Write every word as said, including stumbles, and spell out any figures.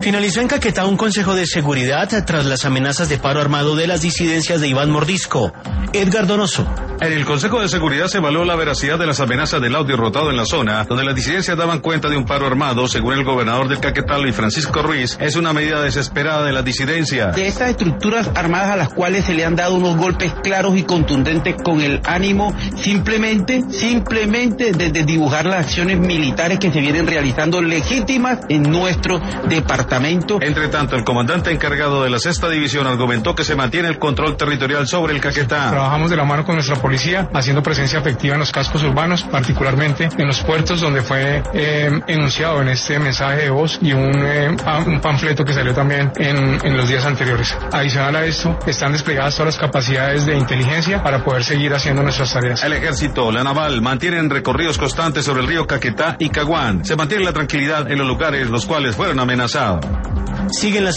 Finalizó en Caquetá un consejo de seguridad tras las amenazas de paro armado de las disidencias de Iván Mordisco. Edgar Donoso. En el Consejo de Seguridad se evaluó la veracidad de las amenazas del audio rotado en la zona, donde las disidencias daban cuenta de un paro armado. Según el gobernador del Caquetá, Luis Francisco Ruiz, es una medida desesperada de las disidencias. De estas estructuras armadas a las cuales se le han dado unos golpes claros y contundentes con el ánimo simplemente, simplemente de, de dibujar las acciones militares que se vienen realizando legítimas en nuestro departamento. Entre tanto, el comandante encargado de la sexta división argumentó que se mantiene el control territorial sobre el Caquetá. Trabajamos de la mano con nuestra policía, haciendo presencia efectiva en los cascos urbanos, particularmente en los puertos, donde fue eh, enunciado en este mensaje de voz y un, eh, un panfleto que salió también en, en los días anteriores. Adicional a esto, están desplegadas todas las capacidades de inteligencia para poder seguir haciendo nuestras tareas. El ejército, la naval, mantienen recorridos constantes sobre el río Caquetá y Caguán. Se mantiene la tranquilidad en los lugares los cuales fueron amenazados. Siguen las